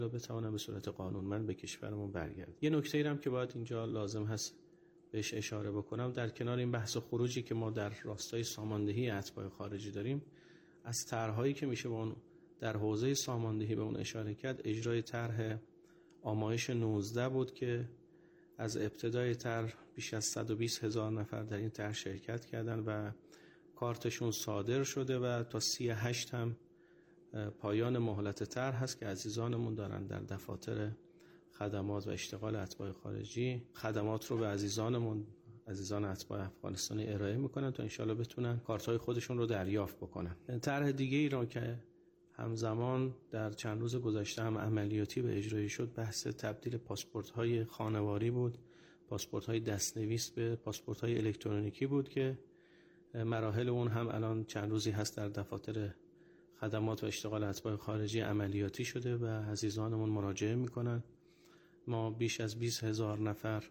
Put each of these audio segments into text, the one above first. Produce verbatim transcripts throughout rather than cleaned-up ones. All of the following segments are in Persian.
بتوانن به صورت قانونمند به کشورمون برگردن. یه نکته‌ای هم که باید اینجا لازم هست بهش اشاره بکنم، در کنار این بحث خروجی که ما در راستای ساماندهی اتباع خارجی داریم، از طرح‌هایی که میشه با اون در حوزه ساماندهی به اون اشاره کرد، اجرای طرح آمایش نوزده بود که از ابتدای طرح بیش از صد و بیست هزار نفر در این طرح شرکت کردن و کارتشون صادر شده و تا سی و هشت هم پایان مهلت طرح هست که عزیزانمون دارن در دفاتر خدمات و اشتغال اتباع خارجی خدمات رو به عزیزانمون عزیزان اتباع افغانستانی ارائه میکنن تا انشالله بتونن کارت‌های خودشون رو دریافت بکنن. طرح دیگه ای را که همزمان در چند روز گذشته هم عملیاتی به اجرایی شد، بحث تبدیل پاسپورت‌های خانواری بود، پاسپورت‌های دستنویس به پاسپورت‌های الکترونیکی بود که مراحل اون هم الان چند روزی هست در دفاتر خدمات و اشتغال اتباع خارجی عملیاتی شده و عزیزانمون مراجعه میکنن. ما بیش از بیست هزار نفر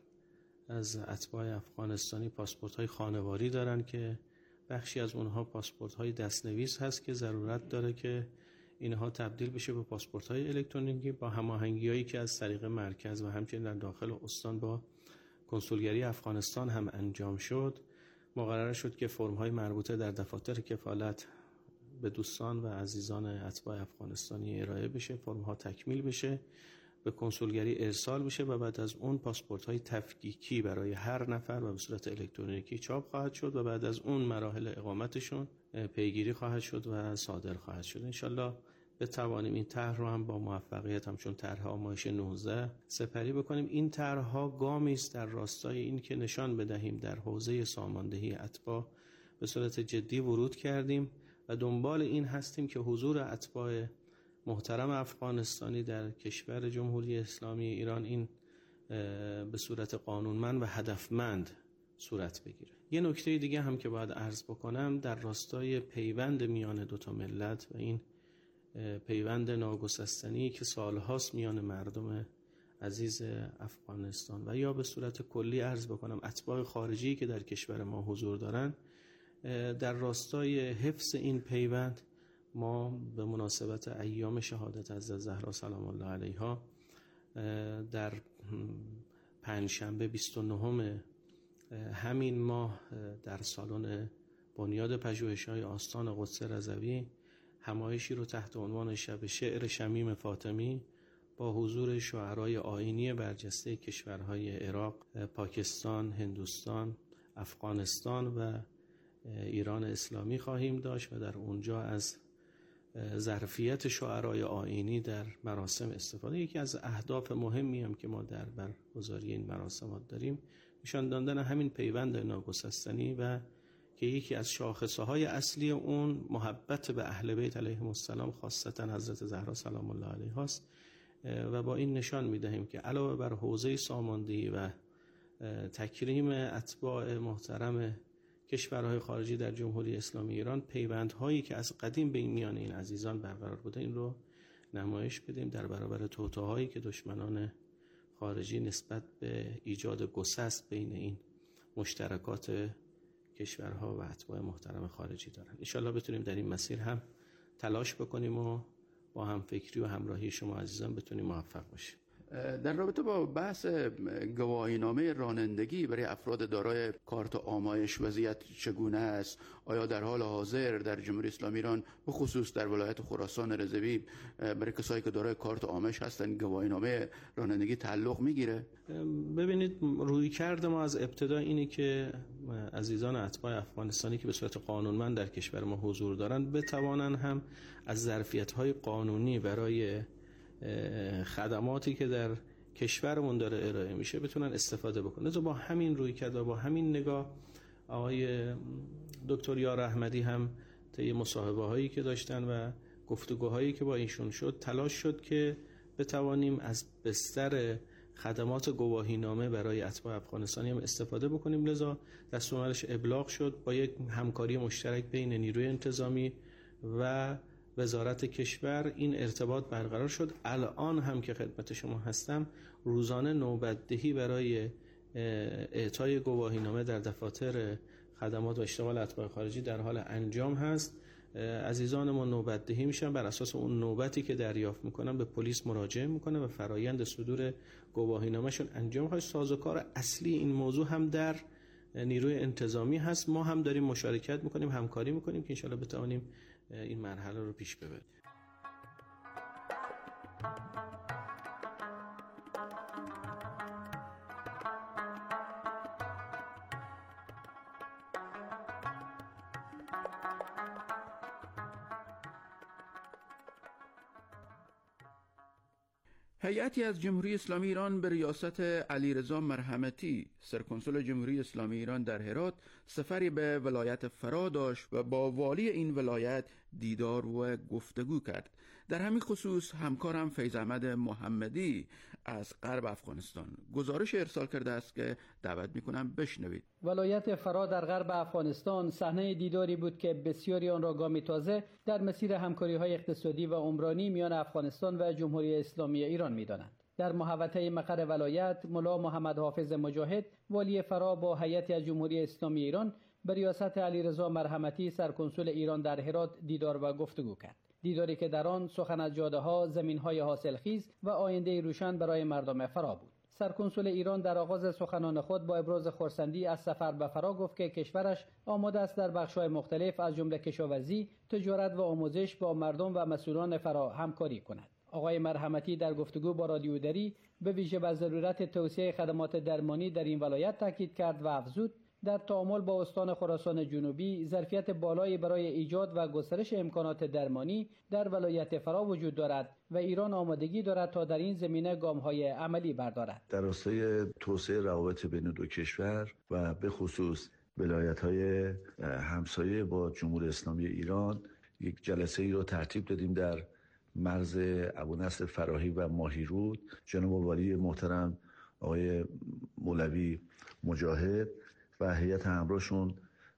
از اتباع افغانستانی پاسپورت‌های خانواری دارن که بخشی از اونها پاسپورت‌های دستنویس هست که ضرورت داره که اینها تبدیل بشه به پاسپورت‌های الکترونیکی با هماهنگی‌هایی که از طریق مرکز و همچنین در داخل استان با کنسولگری افغانستان هم انجام شد. مقرر شد که فرم‌های مربوطه در دفاتر کفالت به دوستان و عزیزان اتباع افغانستانی ارائه بشه، فرم‌ها تکمیل بشه، به کنسولگری ارسال بشه و بعد از اون پاسپورت‌های تفکیکی برای هر نفر و به صورت الکترونیکی چاپ خواهد شد و بعد از اون مراحل اقامتشون پیگیری خواهد شد و صادر خواهد شد. انشالله بتوانیم این طرح رو هم با موفقیت همچون طرح آمایش نوزده سپری بکنیم. این طرح‌ها گامی است در راستای این که نشان بدهیم در حوزه ساماندهی اتباع به صورت جدی ورود کردیم و دنبال این هستیم که حضور اتباع محترم افغانستانی در کشور جمهوری اسلامی ایران این به صورت قانونمند و هدفمند صورت بگیره. یه نکته دیگه هم که باید عرض بکنم در راستای پیوند میان دوتا ملت و این پیوند ناگسستنی که سالهاست میان مردم عزیز افغانستان و یا به صورت کلی عرض بکنم اتباع خارجی که در کشور ما حضور دارن، در راستای حفظ این پیوند ما به مناسبت ایام شهادت حضرت زهرا سلام الله علیها در پنجشنبه بیست و نهم همین ماه در سالن بنیاد پژوهش‌های آستان قدس رضوی همایشی رو تحت عنوان شب شعر شمیم فاطمی با حضور شاعرای آیینی برجسته کشورهای عراق، پاکستان، هندوستان، افغانستان و ایران اسلامی خواهیم داشت و در اونجا از ظرفیت شاعرای آیینی در مراسم استفاده. یکی از اهداف مهمی هم که ما در برگزاری این مراسمات داریم نشان دادن همین پیوند ناگسستنی و که یکی از شاخصه‌های اصلی اون محبت به اهل بیت علیهم السلام خاصتا حضرت زهرا سلام الله علیها است و با این نشان می‌دهیم که علاوه بر حوزه ساماندهی و تکریم اتباع محترم کشورهای خارجی در جمهوری اسلامی ایران، پیوندهایی که از قدیم بین میان این عزیزان برقرار بوده این رو نمایش بدیم در برابر توطئه‌هایی که دشمنان خارجی نسبت به ایجاد گسست بین این مشترکات کشورها و اتباع محترم خارجی دارن. ان شاءالله بتونیم در این مسیر هم تلاش بکنیم و با همفکری و همراهی شما عزیزان بتونیم موفق باشیم. در رابطه با بحث گواهینامه رانندگی برای افراد دارای کارت آمایش وضعیت چگونه است؟ آیا در حال حاضر در جمهوری اسلامی ایران به خصوص در ولایت خراسان رضوی برای کسایی که دارای کارت آمایش هستن گواهینامه رانندگی تعلق میگیره؟ ببینید رویکرد ما از ابتدا اینه که عزیزان اتباع افغانستانی که به صورت قانونمند در کشور ما حضور دارند بتوانند هم از ظرفیت‌های قانونی برای خدماتی که در کشورمون داره ارائه میشه بتونن استفاده بکنن. با همین روی کرد و با همین نگاه آقای دکتر یار احمدی هم طی مصاحبه هایی که داشتن و گفتگوهایی که با ایشون شد تلاش شد که بتوانیم از بستر خدمات گواهینامه برای اتباع افغانستانی هم استفاده بکنیم. لذا دستورالعملش ابلاغ شد با یک همکاری مشترک بین نیروی انتظامی و وزارت کشور این ارتباط برقرار شد. الان هم که خدمت شما هستم روزانه نوبتدهی برای اعطای گواهینامه در دفاتر خدمات و اشتغال اتباع خارجی در حال انجام هست عزیزان ما نوبت دهی میشن، بر اساس اون نوبتی که دریافت میکنن به پلیس مراجعه میکنه و فرایند صدور گواهینامه‌شون انجام میشه. سازوکار اصلی این موضوع هم در نیروی انتظامی هست، ما هم داریم مشارکت میکنیم، همکاری میکنیم که انشالله بتوانیم این مرحله رو پیش ببریم. هیئتی از جمهوری اسلامی ایران به ریاست علیرضا مرحمتی سرکنسول جمهوری اسلامی ایران در هرات سفری به ولایت فرا داشت و با والی این ولایت دیدار و گفتگو کرد. در همین خصوص همکارم فیض احمد محمدی از غرب افغانستان گزارش ارسال کرده است که دعوت میکنم بشنوید. ولایت فرا در غرب افغانستان صحنه دیداری بود که بسیاری آن را گامی تازه در مسیر همکاری‌های اقتصادی و عمرانی میان افغانستان و جمهوری اسلامی ایران می‌دانند. در محوطه مقر ولایت ملا محمد حافظ مجاهد والی فرا با هیئتی از جمهوری اسلامی ایران به ریاست علیرضا مرحمتی سرکنسول ایران در هرات دیدار و گفتگو کرد. دیداری که در آن سخن از جاده‌ها، زمین‌های حاصلخیز و آینده روشن برای مردم فرا بود. سرکنسول ایران در آغاز سخنان خود با ابراز خرسندی از سفر به فرا گفت که کشورش آماده است در بخش‌های مختلف از جمله کشاورزی، تجارت و آموزش با مردم و مسئولان فرا همکاری کند. آقای مرحمتی در گفتگو با رادیو دری به ویژه بر ضرورت توسعه خدمات درمانی در این ولایت تاکید کرد و افزود در تعامل با استان خراسان جنوبی ظرفیت بالایی برای ایجاد و گسترش امکانات درمانی در ولایت فرا وجود دارد و ایران آمادگی دارد تا در این زمینه گام‌های عملی بردارد. در راستای توسعه روابط بین دو کشور و به خصوص ولایت‌های همسایه با جمهوری اسلامی ایران یک جلسه ای رو ترتیب دادیم در مرز ابونصر فراهی و ماهیرود. جناب والی محترم آقای مولوی مجاهد و هیئت همراهشون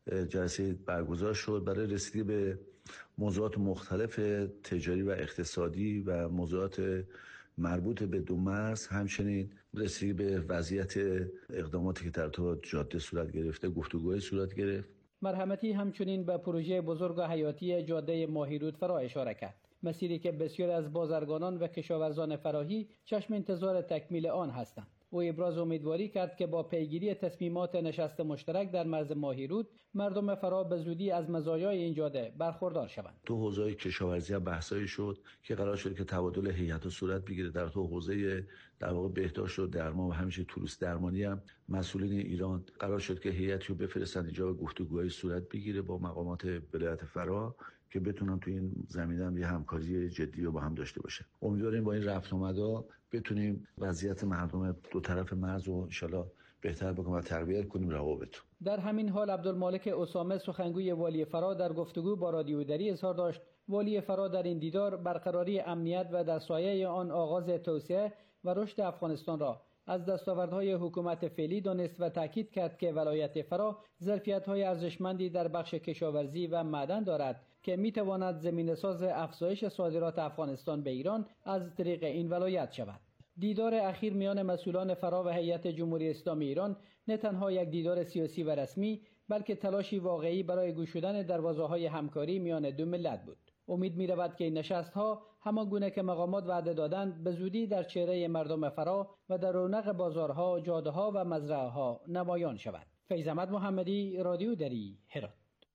جلسه برگزار شد برای رسیدگی به موضوعات مختلف تجاری و اقتصادی و موضوعات مربوط به دو مرز، همچنین رسیدگی به وضعیت اقداماتی که در تو جاده صورت گرفته گفتگوهای صورت گرفت. مرحمتی همچنین به پروژه بزرگ و حیاتی جاده ماهیرود فرا اشاره کرد، مسیری که بسیاری از بازرگانان و کشاورزان فراهی چشم انتظار تکمیل آن هستند. او ابراز امیدواری کرد که با پیگیری تصمیمات نشست مشترک در مرز ماهیرود مردم فرا به زودی از مزایای این جاده برخوردار شوند. تو حوزه کشاورزی هم بحثایی شد که قرار شد که تبادل هیئت صورت بگیره. در تو حوزه در واقع بهداشت و درمان و همیشه توریست درمانی هم مسئولین ایران قرار شد که هیئتی رو بفرستن اینجا و گفتگوهای صورت بگیره با مقامات ولایت فرا که بتونن تو این زمینه هم یه همکاری جدی رو با هم داشته باشه. امیدواریم با این رفت آمدا بتونیم وضعیت مردم دو طرف مرز رو ان شاءالله بهتر بکنیم و تقویت کنیم روابط. در همین حال عبدالمالک اسامه سخنگوی والی فرا در گفتگو با رادیو دری اظهار داشت والی فرا در این دیدار برقراری امنیت و در سایه آن آغاز توسعه و رشد افغانستان را از دستاوردهای حکومت فعلی دانست و تاکید کرد که ولایت فرا ظرفیت‌های ارزشمندی در بخش کشاورزی و معدن دارد که می‌تواند زمینه‌ساز افزایش صادرات افغانستان به ایران از طریق این ولایت شود. دیدار اخیر میان مسئولان فرا و هیئت جمهوری اسلامی ایران نه تنها یک دیدار سیاسی و رسمی بلکه تلاشی واقعی برای گشودن دروازه‌های همکاری میان دو ملت بود. امید می رود که این نشست‌ها همان گونه که مقامات وعده دادند به زودی در چهره مردم فرا و در رونق بازارها، جاده‌ها و مزرعه‌ها نمایان شود. فیض احمد محمدی، رادیو دری، هرات.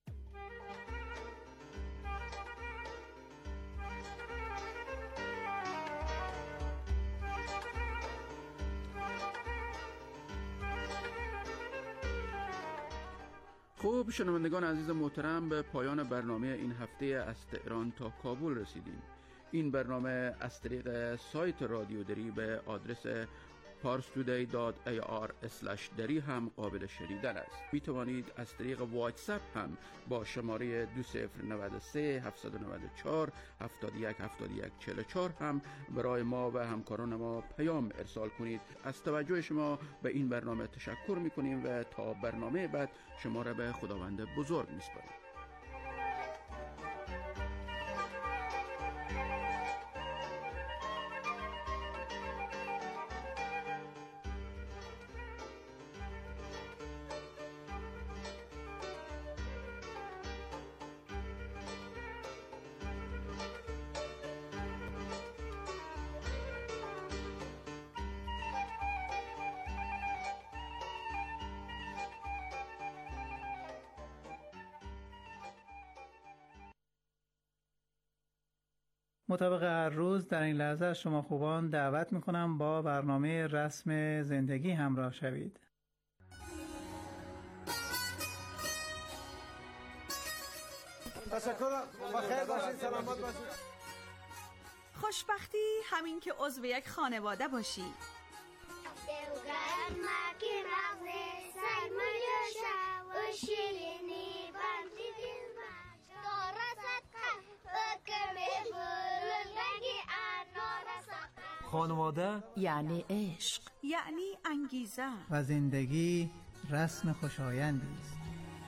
خب شنوندگان عزیز محترم، به پایان برنامه این هفته از تهران تا کابل رسیدیم. این برنامه از طریق سایت رادیو دری به آدرس پارستودی دات ای آر اسلش دری هم قابل شنیدن است. می توانید از طریق واتساپ هم با شماره دو صفر نه سه هفت نه چهار هفت یک هفت یک چهار چهار هم برای ما و همکاران ما پیام ارسال کنید. از توجه شما به این برنامه تشکر می کنیم و تا برنامه بعد شما را به خداوند بزرگ می سپاریم. مطابق هر روز در این لحظه شما خوبان دعوت میکنم با برنامه رسم زندگی همراه شوید. تشکر، بخیر باشید، سلامت باشید. خوشبختی همین که عضو یک خانواده باشی. خانواده یعنی عشق، یعنی انگیزه و زندگی رسم خوشایندی است.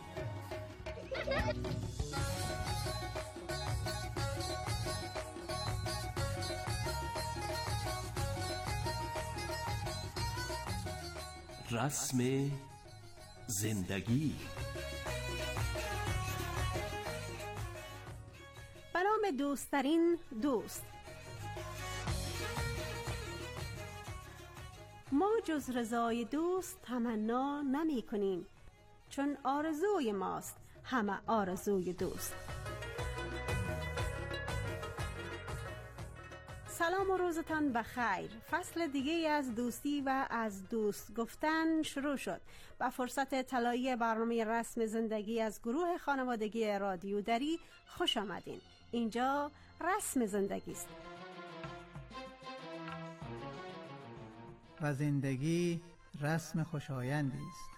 رسم زندگی. به نام دوستترین دوست. ما جز رضای دوست تمنا نمی کنیم، چون آرزوی ماست همه آرزوی دوست. سلام و روزتان بخیر. فصل دیگه از دوستی و از دوست گفتن شروع شد. با فرصت طلایی برنامه رسم زندگی از گروه خانوادگی رادیو دری خوش آمدین. اینجا رسم زندگی است و زندگی رسم خوشایندی است.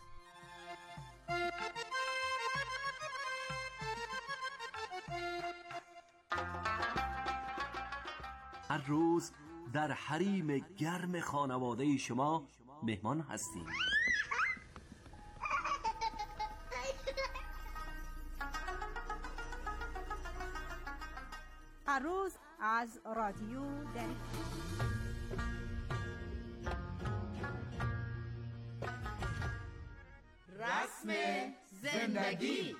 هر روز در حریم گرم خانواده شما مهمان هستیم. هر روز از رادیو دری. رسم زندگی.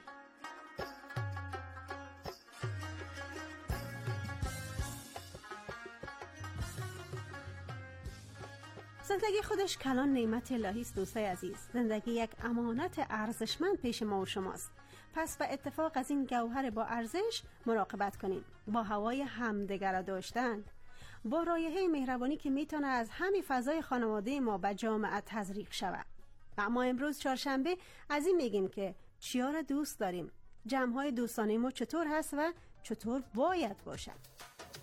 زندگی خودش کلان نعمت الهی است دوستای عزیز. زندگی یک امانت ارزشمند پیش ما و شماست. پس به اتفاق از این گوهر با ارزش مراقبت کنیم. با هوای همدیگر داشتن، با رایحه مهربانی که میتونه از همین فضای خانواده ما به جامعه تزریق شود. اما امروز چهارشنبه از این میگیم که چیا را دوست داریم، جمع‌های دوستانه ما چطور هست و چطور باید باشد.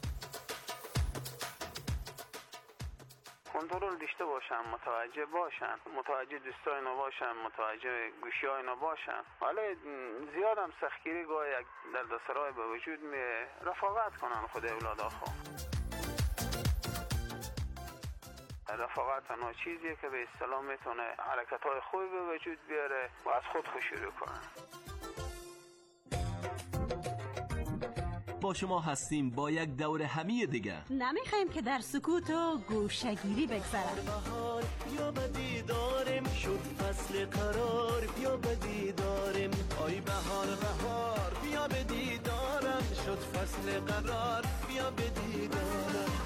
کنترل داشته باشن، متوجه باشن، متوجه دوستای اینا باشن، متوجه گوشی‌های اینا باشن. حالا زیاد هم سختگیری گاه یک دردسرای به وجود می رفاقت کنن خود اولادا خو. رفاقت تنها چیزیه که به اصطلاح میتونه حرکت‌های خوبی به وجود بیاره و از خود خوشی رو کنن. با شما هستیم با یک دور همی دیگه. نمیخوایم که در سکوت و گوشه‌گیری بگذرد. بهار بیا به دیدارم، شد فصل قرار بیا به دیدارم. آی بهار بهار بیا به دیدارم، شد فصل قرار بیا به دیدارم.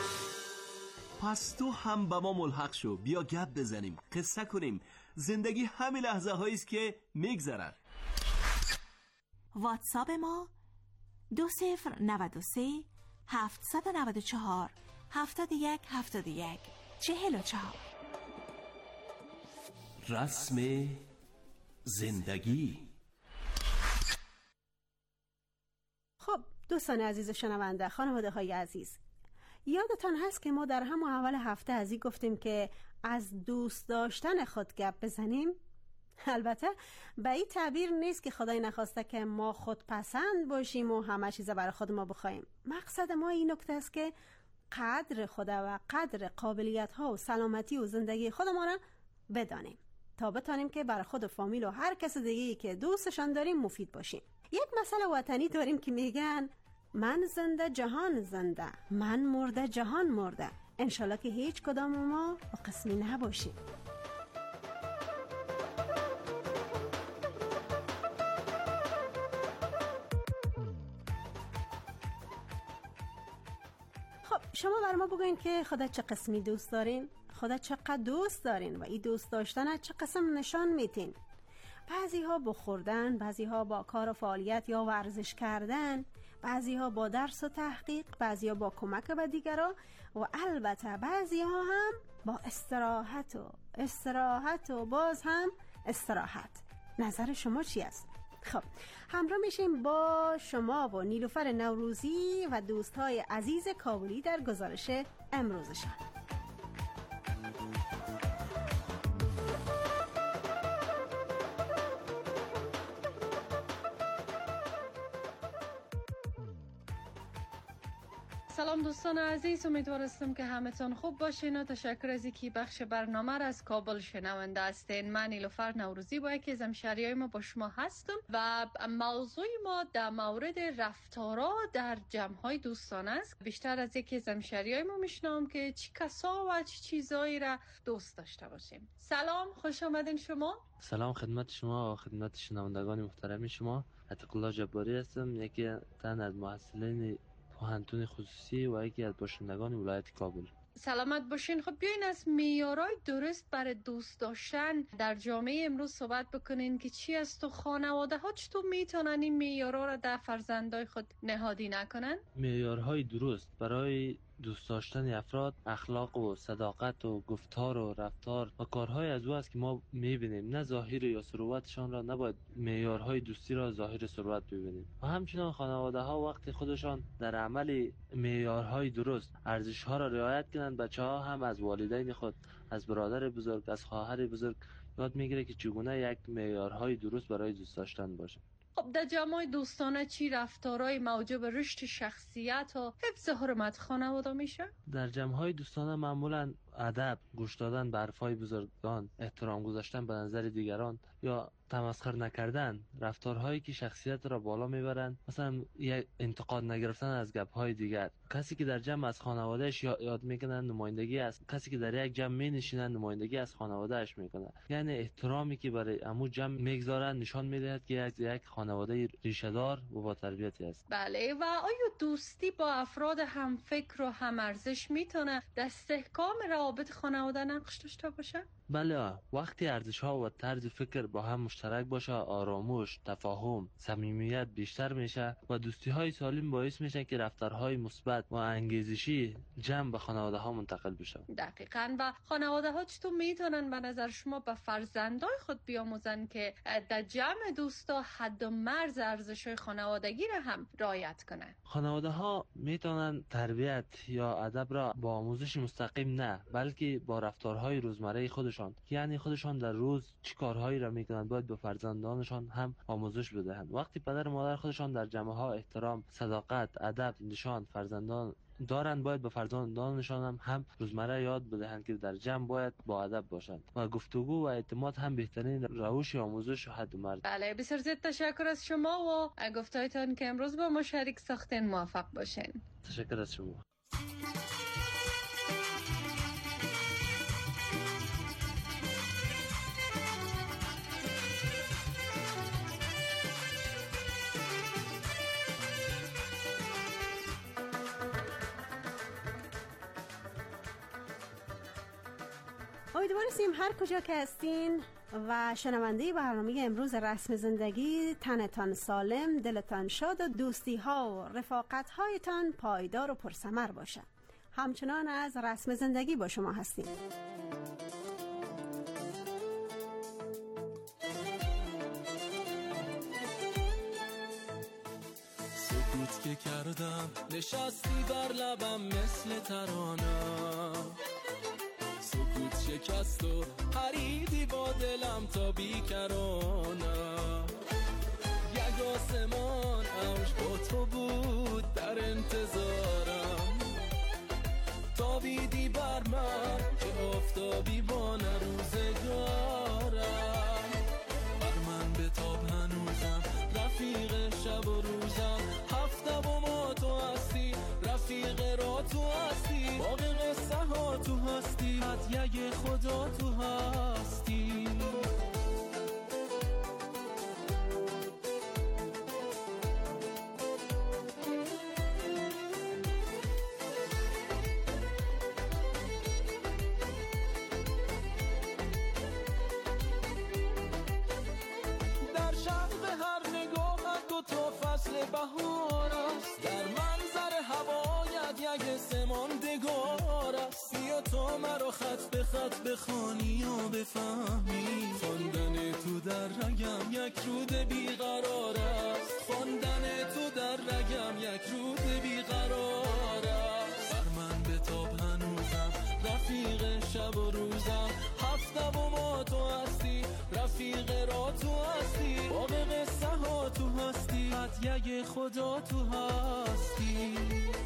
پس تو هم با ما ملحق شو، بیا گپ بزنیم، قصه کنیم. زندگی همین لحظه هایی است که میگذرن. واتساپ ما دو صفر نود و سه هفتصد و نود و چهار هفتاد و یک هفتاد و یک چهل و چهار. رسم زندگی. خب دوستان عزیز شنونده، خانواده های عزیز، یادتان هست که ما در همون اول هفته از این گفتیم که از دوست داشتن خود گپ بزنیم؟ البته به این تعبیر نیست که خدای نخواسته که ما خود پسند باشیم و همه چیز برای خود ما بخوایم. مقصد ما این نکته است که قدر خود و قدر قابلیت ها و سلامتی و زندگی خود ما را بدانیم تا بتانیم که برای خود و فامیل و هر کس دیگه‌ای که دوستشان داریم مفید باشیم. یک مسئله وطنی داریم که میگن من زنده جهان زنده، من مرده جهان مرده. انشالله که هیچ کدام ما با قسمی نباشیم. خب شما بر ما بگوین که خدا چه قسمی دوست دارین؟ خدا چقدر دوست دارین و این دوست داشتن چه قسم نشان میتین؟ بعضی ها با خوردن، بعضی ها با کار و فعالیت یا ورزش کردن، بعضی ها با درس و تحقیق، بعضی ها با کمک به دیگران و البته بعضی ها هم با استراحت و استراحت و باز هم استراحت. نظر شما چی است؟ خب همراه میشیم با شما و نیلوفر نوروزی و دوستای عزیز کابلی در گزارش امروزشان. سلام دوستان عزیز، امیدوارم که همتون خوب باشین و تشکر از اینکه بخش برنامه را از کابل شنونده هستین. من نیلوفر نوروزی با یکی از همشهریای ما با شما هستم و موضوع ما در مورد رفتارا در جمع‌های دوستانه است. بیشتر از یکی از همشهریای ما میشنوم که چی کسا و چی چیزایی را دوست داشته باشیم. سلام، خوش آمدین شما. سلام خدمت شما و خدمت شنوندگان محترم شما. عتیق الله جباری هستم، یکی تن از محصلین پوهنتون خصوصی و یکی از باشندگان ولایت کابل. سلامت باشین. خب بیاین از معیارهای درست برای دوست داشتن در جامعه امروز صحبت بکنین که چی است و خانواده ها چطور میتونن این معیارها را در فرزندای خود نهادی نکنن؟ معیارهای درست برای دوست داشتن افراد اخلاق و صداقت و گفتار و رفتار و کارهای از او است که ما میبینیم، نه ظاهر یا ثروتشان را. نباید معیارهای دوستی را ظاهر ثروت ببینیم. و همچنان خانواده ها وقتی خودشان در عمل معیارهای درست ارزش‌ها را رعایت کنند، بچه‌ها هم از والدین خود، از برادر بزرگ، از خواهر بزرگ یاد میگیره که چگونه یک معیارهای درست برای دوست داشتن باشه. خب در جمع‌های دوستانه چی رفتارهای موجب رشد شخصیت و حفظ حرمت خانواده میشه؟ در جمع‌های دوستانه معمولاً ادب، گوش دادن به حرف‌های بزرگان، احترام گذاشتن به نظر دیگران یا تمسخر نکردن، رفتارهایی که شخصیت را بالا میبرند، مثلا یک انتقاد نگرفتن از گپ‌های دیگر. کسی که در جمع از خانواده‌اش یاد میکنن نمایندگی است، کسی که در یک جمع مینشینن نمایندگی از خانواده‌اش میکنه. یعنی احترامی که برای عمو جمع میگذارن نشان میدهد که یک یک خانواده ریشه دار و با تربیتی است. بله. و آیا دوستی با افراد هم فکر و هم ارزش میتونه در استحکام روابط خانواده نقش داشته باشه؟ بله، وقتی ارزش‌ها و طرز فکر با هم مشترک باشه، آرامش، تفاهم، صمیمیت بیشتر میشه و دوستی‌های سالم باعث میشه که رفتارهای مثبت و انگیزشی جمع به خانواده‌ها منتقل بشه. دقیقاً. و خانواده‌ها چطور میتونن به نظر شما به فرزندای خود بیاموزن که در جمع دوستا حد و مرز ارزش‌های خانوادگی را هم رعایت کنن؟ خانواده‌ها میتونن تربیت یا ادب را با آموزش مستقیم نه، بلکه با رفتارهای روزمره خودشان، یعنی خودشان در روز چی کارهایی را میکنند باید به فرزندانشان هم آموزش بدهند. وقتی پدر و مادر خودشان در جمع‌ها احترام، صداقت، ادب نشان فرزندان دارند، باید به فرزندانشان هم, هم روزمره یاد بدهند که در جمع باید با ادب باشند و گفتگو و اعتماد هم بهترین روش آموزش و حد و مرز. بله، بسیار زیاد تشکر از شما و گفتایتان که امروز با ما شریک ساختین. موفق باشین. تشکر از شما. امیدواریم هر کجا که هستین و شنونده برنامه امروز رسم زندگی تنتان سالم، دلتان شاد و دوستی ها و رفاقت هایتان پایدار و پرثمر باشه. همچنان از رسم زندگی با شما هستیم. سکوت که کردم نشستی بر لبم مثل ترانه، سکوت شکست و پریدی با دلم تا بیکرانه. یک آسمان اوج با تو بود در انتظارم، تابیدی بر من که آفتابی با روزگارم. بر من به تاب هنوزم رفیق شب و روزم، هفته و ما تو هستی، رفیق را تو هستی، باقی قصه ها تو هستی، هدیه خدا تو هستی. در شب هر نگاهت دو تا فصل بهار است، نامه رو خط به خط بخوانی و بفهمی. خواندن تو در رگم یک رود بیقرار است، خواندن تو در رگم یک رود بیقرار است. بر من به تاب هنوزم رفیق شب و روزم، هفته و ما تو هستی، رفیق را تو هستی، باغ قصه ها تو هستی، هدیه خدا تو هستی.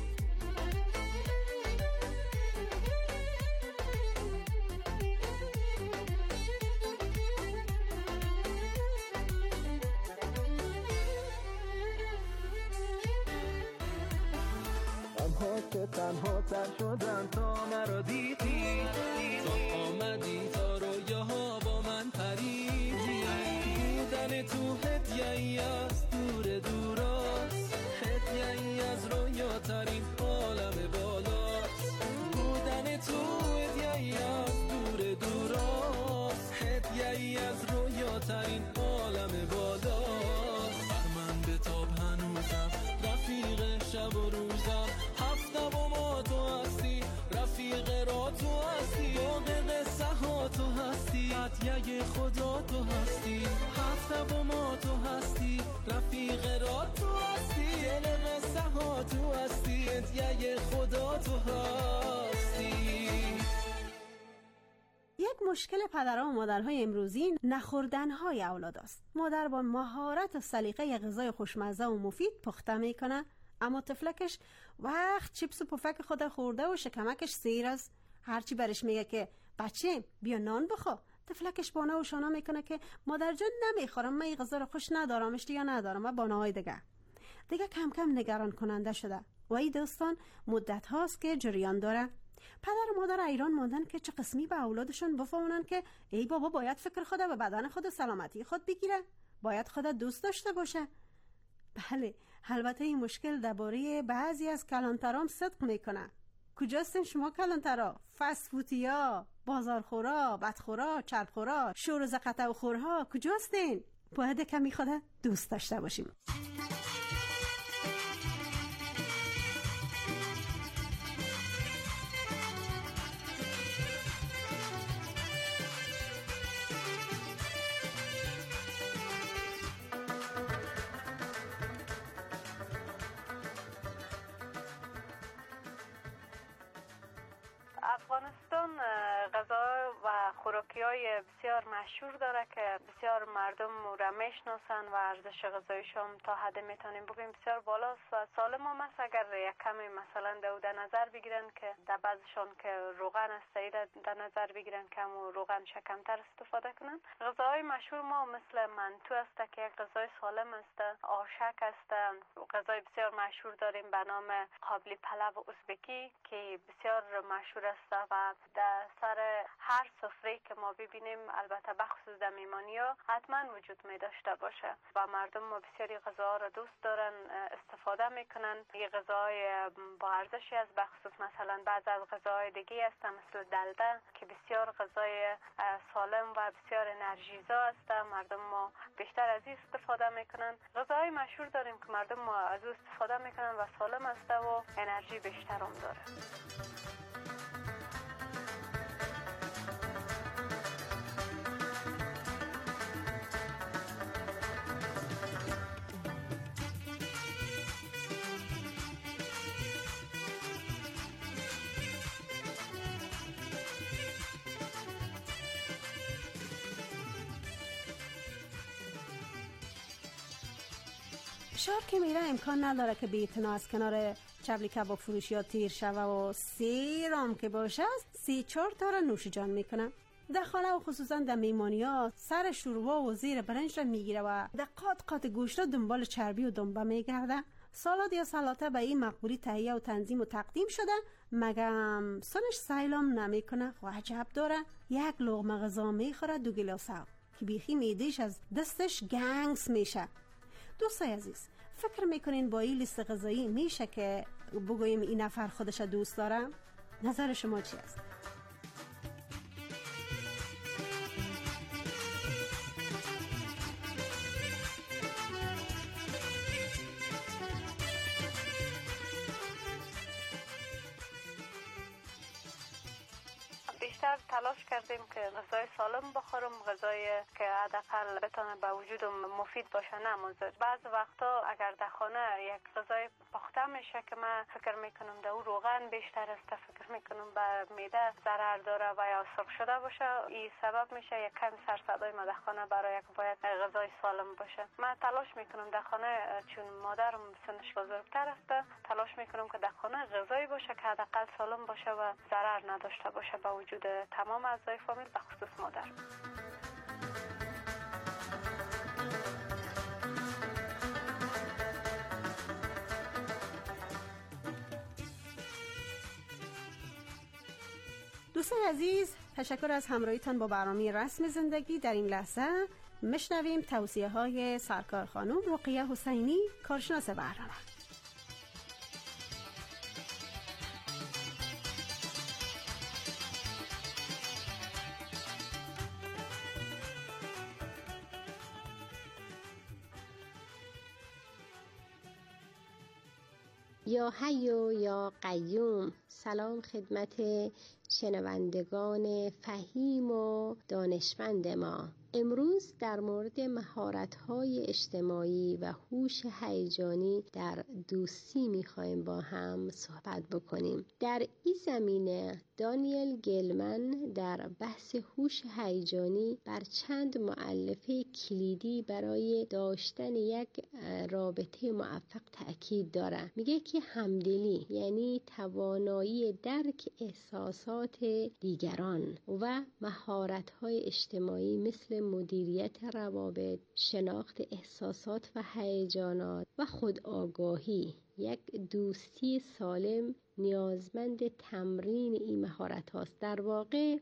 تنها که تنها تر شدن تا مرا دیدی، تا آمدی تا رویاها با من پریدی. بودن تو هدیه ای از دور دوراست، هدیه ای از رویاترین عالم بالاست. بودن تو هدیه ای از دور دوراست، هدیه ای از رویاترین عالم بالاست. بر من به تاب هنوزم رفیق شب و روزم، هفته و ما تو هستی، رفیق را تو هستی، باغ قصه ها تو هستی، هدیه خدا تو هستی. هفته و ما تو هستی، رفیق را تو هستی، دل قصه ها تو هستی، هدیه خدا تو هستی. یک مشکل پدرها و مادرهای امروزی نخوردنهای اولاد است. مادر با مهارت و سلیقه غذای خوشمزه و مفید پخته میکنه، اما طفلکش وقت چیپس و پفک خود خورده و شکمکش سیر است. هرچی برش میگه که بچه بیا نان بخو، طفلکش بانه و شانه میکنه که مادر جان نمیخورم، من این غذا رو خوش ندارمش دیگه ندارم و بانه‌های دیگه دیگه کم کم نگران کننده شده و این داستان مدت هاست که جریان داره. پدر و مادر ایران ماندن که چه قسمی به اولادشون بفهمونن که ای بابا باید فکر خود به بدن خود و سلامتی خود بگیره، باید خود دوست داشته باشه. بله، البته این مشکل درباره بعضی از کلانترام صدق میکنه. کجاستین شما کلانترا؟ فسفوتیا، بازارخورا، بدخورا، چربخورا، شور و زقطه و خورها کجاستین؟ باید کمی خود دوست داشته باشیم. افغانستان غذا و خوراکی های بسیار مشهور داره که بسیار مردم را میشناسن و ارزش غذایشان تا حد میتونیم بگیم بسیار بالاست و سالم هم است. اگر یک کمی مثلا دو در نظر بگیرن که در بعضشان که روغن است در نظر بگیرن که همون روغن کمتر استفاده کنن. غذاهای مشهور ما مثل منتو است که یک غذای سالم است، آشک است، غذای بسیار مشهور داریم به نام قابلی پلو ازبکی که بسیار مشهور است و در سر هر سفره که ما ببینیم البته بخصوص در میمانی‌ها حتما وجود می داشته باشه و مردم ما بسیاری غذاها را دوست دارن استفاده میکنن. این غذاهای با ارزشی از بخصوص مثلا بعض از غذاهای دیگه است مثل دلده که بسیار غذای سالم و بسیار انرژیزا است، مردم ما بیشتر از این استفاده میکنن. غذاهای مشهور داریم که مردم ما از او استفاده میکنن و سالم است و انرژی بیشتر هم داره. شهر که میره امکان نداره که بی اعتنا از کنار چبلی کباب فروشی ها تیر شوه و سی رام که باشه سی چهار تا را نوش جان میکنه. در خانه و خصوصا در میمانی ها سر شوروا و زیر برنج را میگیره و در قات قات گوشت را دنبال چربی و دنبه میگرده. سالاد یا سلاته به این مقبولی تهیه و تنظیم و تقدیم شده مگم سنش سیلام نمیکنه و عجب داره یک لقمه غذا میخوره دو گلاس آب که بیخی میدیش از دستش گنگس میشه. دوستای عزیز، فکر میکنین با این لیست غذایی میشه که بگوییم این نفر خودش دوست داره؟ نظر شما چی است؟ بیشتر تلاش کردیم که غذای سالم بخورم، غذای که حداقل بتونه به وجودم مفید باشه، نه مضر. بعض وقتا اگر در خانه یک غذای پخته میشه که من فکر میکنم در او روغن بیشتر است، فکر میکنم به معده ضرر داره و یا سرخ شده باشه، این سبب میشه یک کم سرصدای ما در خانه برای یک باید غذای سالم باشه. من تلاش میکنم در خانه، چون مادرم سنش بزرگتر است، تلاش میکنم که در خانه غذایی باشه که حداقل سالم باشه و ضرر نداشته باشه به وجود تمام اعضای فامیل، به خصوص مادر. دوستان عزیز، تشکر از همراهیتان با برنامه رسم زندگی. در این لحظه میشنویم توصیه های سرکار خانم رقیه حسینی، کارشناس برنامه. یا حی و یا قیوم. سلام خدمت شنوندگان فهیم و دانشمند ما. امروز در مورد مهارت‌های اجتماعی و هوش هیجانی در دوستی می‌خوایم با هم صحبت بکنیم. در این زمینه دانیل گلمن در بحث هوش هیجانی بر چند مؤلفه کلیدی برای داشتن یک رابطه موفق تأکید داره. میگه که همدلی یعنی توانایی درک احساسات دیگران و مهارت‌های اجتماعی مثل مدیریت روابط، شناخت احساسات و هیجانات و خودآگاهی. یک دوستی سالم نیازمند تمرین این مهارت هاست. در واقع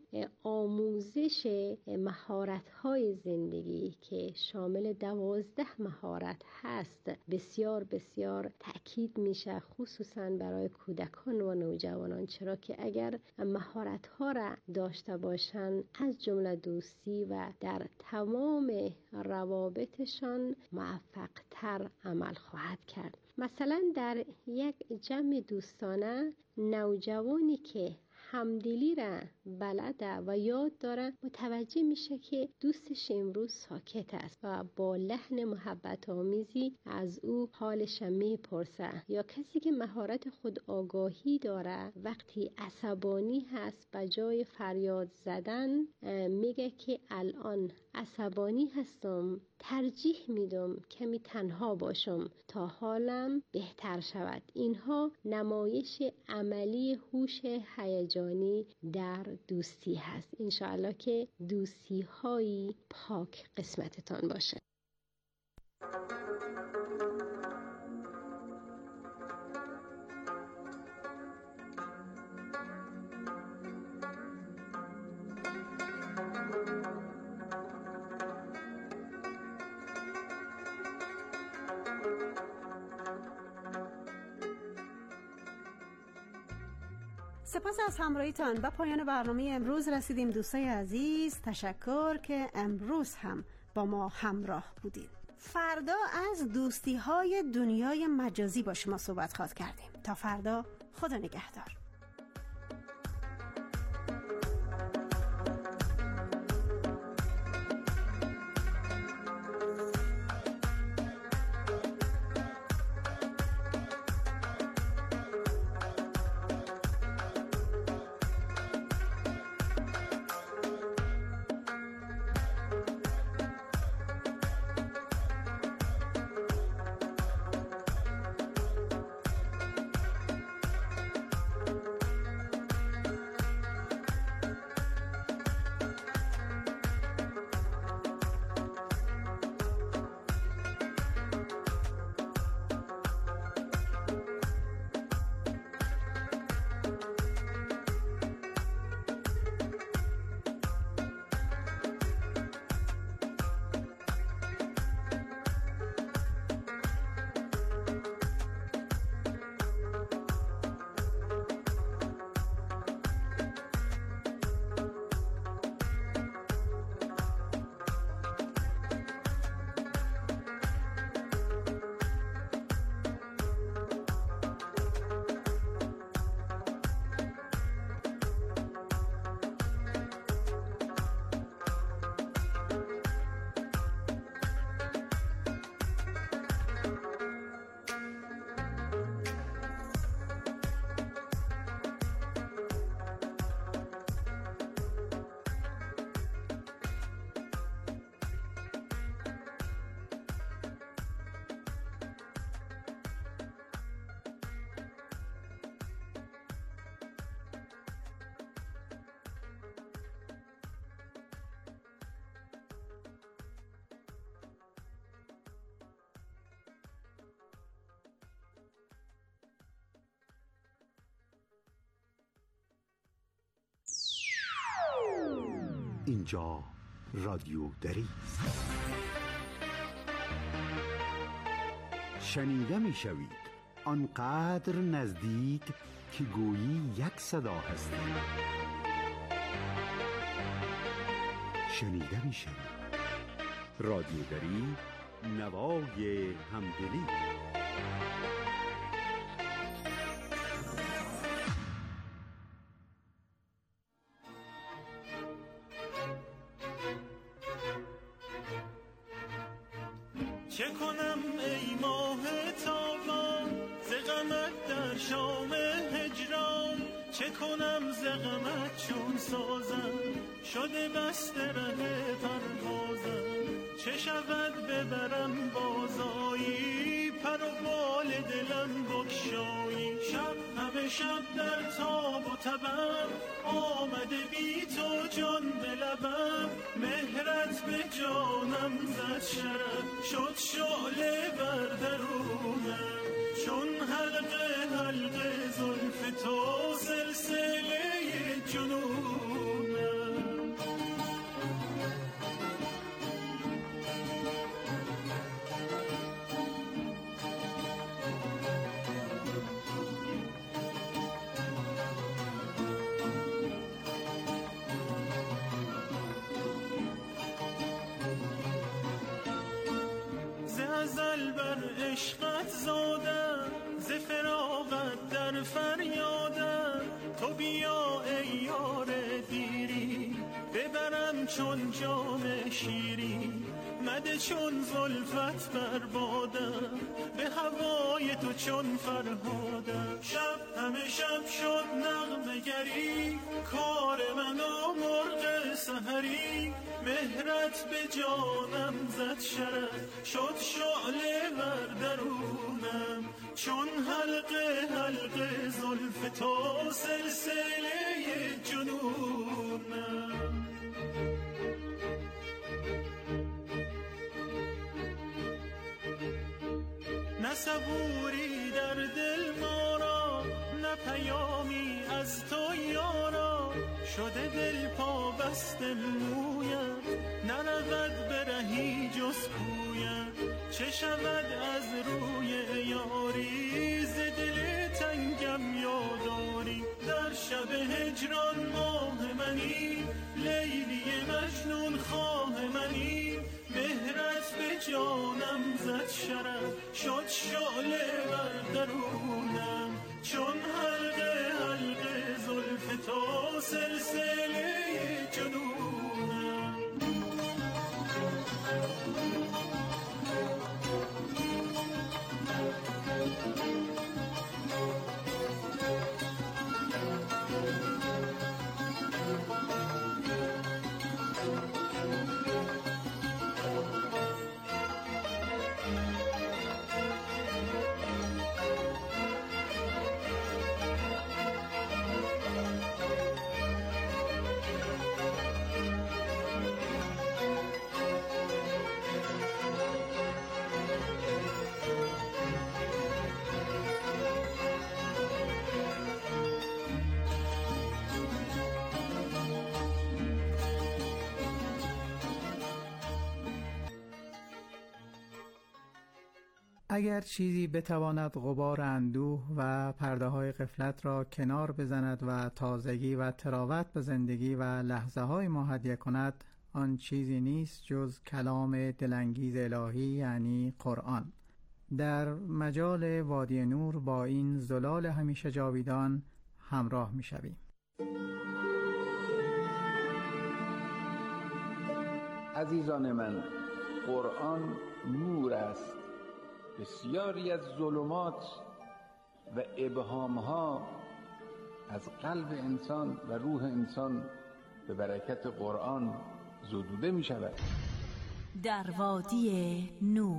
آموزش مهارت های زندگی که شامل دوازده مهارت هست بسیار بسیار تأکید میشه، خصوصا برای کودکان و نوجوانان، چرا که اگر مهارت ها را داشته باشن از جمله دوستی و در تمام روابطشان موفق تر عمل خواهد کرد. مثلا در یک جمع دوستانه نوجوانی که همدلی را بلده و یاد داره متوجه میشه که دوستش امروز ساکت است و با لحن محبت آمیزی از او حالش میپرسه. یا کسی که مهارت خود آگاهی داره وقتی عصبانی هست به جای فریاد زدن میگه که الان عصبانی هستم، ترجیح میدم کمی تنها باشم تا حالم بهتر شود. اینها نمایش عملی هوش هیجانی در دوستی هست. انشاءالله که دوستی هایی پاک قسمتتان باشه. سپاس از همراهیتان. به پایان برنامه امروز رسیدیم دوستای عزیز. تشکر که امروز هم با ما همراه بودید. فردا از دوستی های دنیای مجازی با شما صحبت خواهد کردیم. تا فردا، خدا نگهدار. اینجا رادیو دری است. شنیده می شوید آنقدر نزدیک که گویی یک صدا هستید. شنیده می شوید رادیو دری، نوای همدلی. چه کنم ای ماه تابان ز غمت در شام هجران، چه کنم ز غمت چون سازم شده بسته ره پروازم، چه شود ببرم بازایی پر و بال دلم بگشایی، شب همه شب در تاب و تبم آمده بی تو جان به لبم، مهرت به جانم زد شرف شد شعله بر درونم، چون حلقه حلقه زلف تو سلسله جنونم. ازل بر عشقت زادم ز فراقت در فریادم، تو بیا ای یار دیری ببرم چون جام شیری، مده چون زلفت بربادم به هوای تو چون فرهادم، شب همه شب شد نغمه گری کار من و مرغ سحری، مهرت به جانم زد شرف شد شعله بر درونم، چون حلقه حلقه زلف تو سلسله جنونم. نه صبوری در دل ما را، نه پیامی از تو یارا، شده دل پا بسته مویت نرود برهی جز کویت، چه شود از روی یاری ز دل تنگم یاداری، در شب هجران ماه منی لیلی مجنون خواه منی، مهرت به جانم زد شرف شد شعله بر درونم، چون حلقه حلقه زلف تو سلسله جنونم. اگر چیزی بتواند غبار اندوه و پرده های غفلت را کنار بزند و تازگی و تراوت به زندگی و لحظه های ما هدیه کند، آن چیزی نیست جز کلام دلانگیز الهی یعنی قرآن. در مجال وادی نور با این زلال همیشه جاویدان همراه می شویم. عزیزان من، قرآن نور است. بسیاری از ظلمات و ابهامها از قلب انسان و روح انسان به برکت قرآن زدوده می شود. در وادی نور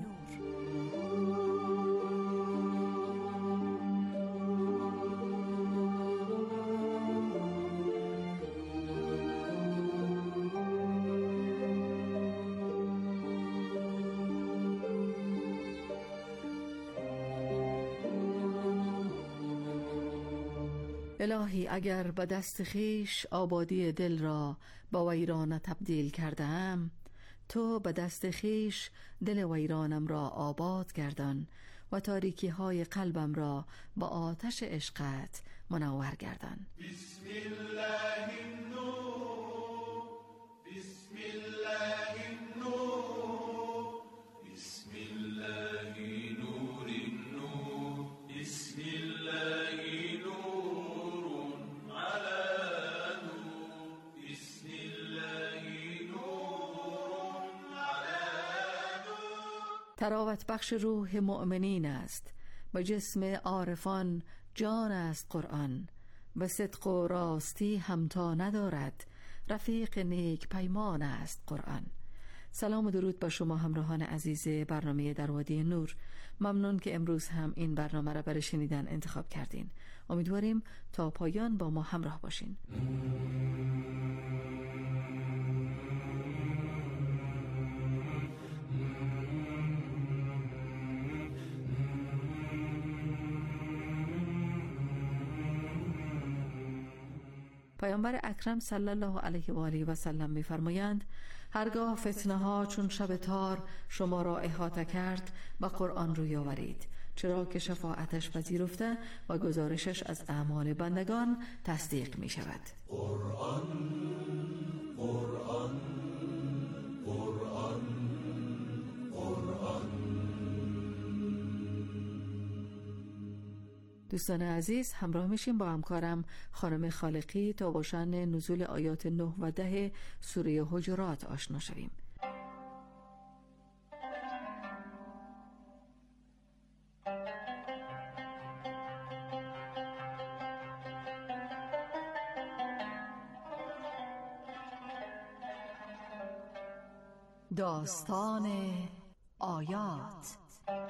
الهی اگر به دست خیش آبادی دل را با ویرانه تبدیل کردم، تو به دست خیش دل ویرانم را آباد گردان و تاریکی های قلبم را با آتش عشقت منور گردان. بسم الله النور، بسم الله النور، بسم الله نور النور، بسم الله نور على نور، بسم الله نور على نور. تراوت بخش روح مؤمنین است، به جسم عارفان جان است قرآن. به صدق و راستی همتا ندارد، رفیق نیک پیمان است قرآن. سلام و درود با شما همراهان عزیز برنامه در وادی نور. ممنون که امروز هم این برنامه را برای شنیدن انتخاب کردین. امیدواریم تا پایان با ما همراه باشین. پیامبر اکرم صلی الله علیه و آله و سلم می‌فرمایند هرگاه فتنه ها چون شب تار شما را احاطه کرد به قرآن روی آورید، چرا که شفاعتش پذیرفته و گزارشش از اعمال بندگان تصدیق می شود. قرآن قرآن قرآن قرآن. دوستان عزیز، همراه میشیم با همکارم خانم خالقی تا با شأن نزول آیات نه و ده سوره حجرات آشنا شویم. داستان آیات.